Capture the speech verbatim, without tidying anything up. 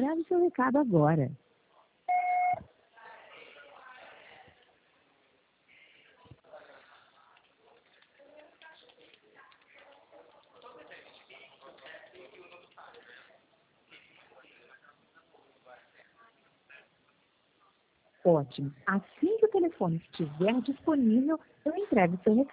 Grave seu recado agora. Ótimo. Assim que o telefone estiver disponível, eu entrego seu recado.